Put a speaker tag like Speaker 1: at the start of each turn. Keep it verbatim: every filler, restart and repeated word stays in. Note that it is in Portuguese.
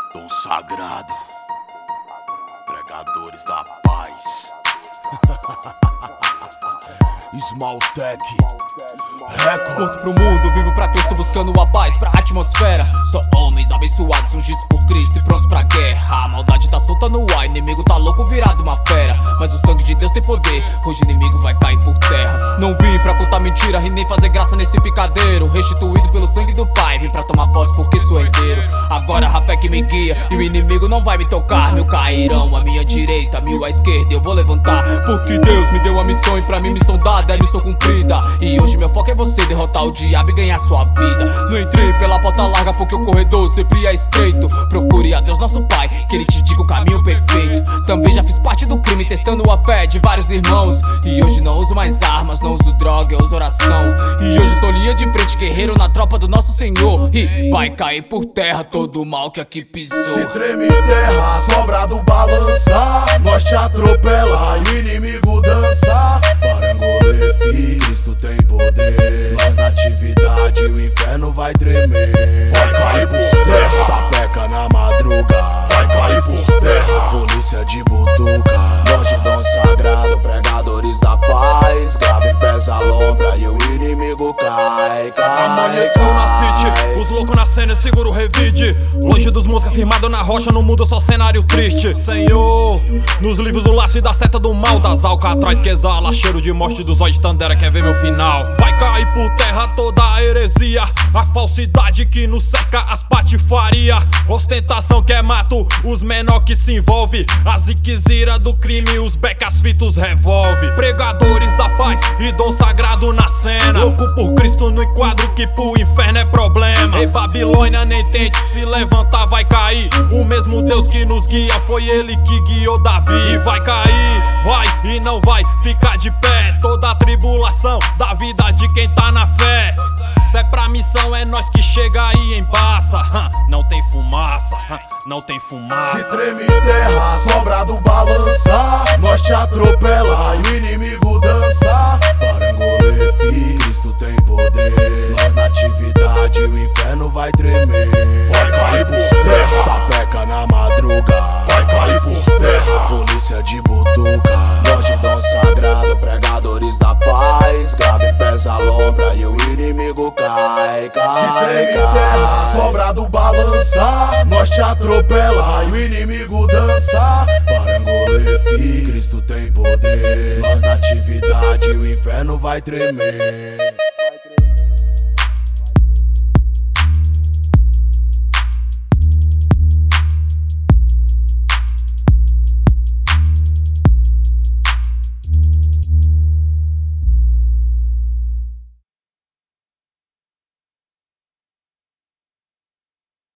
Speaker 1: Dom sagrado, pregadores da paz. Smalltech
Speaker 2: Morto pro mundo, vivo pra Cristo, buscando a paz pra atmosfera. Só homens abençoados, ungidos por Cristo e prontos pra guerra. A maldade tá solta no ar, inimigo tá louco, virado uma fera. Mas o sangue de Deus tem poder, hoje o inimigo vai cair por terra. Não vim pra contar mentira e nem fazer graça nesse picadeiro. Restituído pelo sangue do Pai, vim pra tomar posse porque sou herdeiro. Agora a fé que me guia e o inimigo não vai me tocar. Mil cairão à minha direita, mil à esquerda, eu vou levantar. Porque Deus me deu a missão e pra mim missão dada é missão cumprida. E hoje meu foco é você derrotar o diabo e ganhar sua vida. Não entrei pela porta larga porque o corredor sempre é estreito. Procure a Deus nosso Pai, que Ele te diga o caminho perfeito. Também já fiz parte do crime testando a fé de vários irmãos. E hoje não uso mais armas, não uso droga, eu uso oração. E hoje sou linha de frente, guerreiro na tropa do nosso Senhor. E vai cair por terra todo o mal que aqui pisou.
Speaker 1: Se treme terra, a sombra do balança, nós te atropela e o inimigo dança. Para engolir, Cristo tem poder. Nós na atividade, o inferno vai tremer. Vai cair por terra, sapeca na madruga. Vai cair por terra, polícia de butuca. Nós de dom sagrado, pregadores da paz. Grave pesa a lombra e o inimigo cai, cai.
Speaker 3: Amanheceu na city, os loucos na cena, segura o revide. Longe dos moscas, firmado na rocha, no mundo só cenário triste. Senhor, nos livros do laço e da seta do mal, das alcatraz que exala cheiro de morte dos olhos de Tandera, quer ver meu final. Vai cair por terra toda a heresia, a falsidade que nos cerca, as patifaria, ostentação que é mato, os menor que se envolve, as iquizira do crime, os becas fitos revolve. Pregadores da paz e dom sagrado na cena, louco por Cristo no enquadro que pro inferno é problema. Ei Babilônia, nem tente se levantar, vai cair. O mesmo Deus que nos guia foi Ele que guiou Davi. E vai cair, vai e não vai ficar de pé. Toda a tribulação da vida de quem tá na fé. Se é pra missão é nós que chega aí em embaça. Não tem fumaça, não tem fumaça.
Speaker 1: Se treme terra, a sombra do balança, nós te atropela e o inimigo dança. Para engolir, Cristo tem poder. Nós na atividade, o inferno vai tremer. Vai cair por terra, sapeca na madruga. Vai cair por terra, polícia de butuca. Nós de dom sagrado, pregadores da paz. Grave pesa a lombra e o inimigo cai, cai. Se treme terra, a sombra do balança, nós te atropela e o inimigo dança. Para engolir, Cristo tem poder. Nós na atividade, o inferno vai tremer.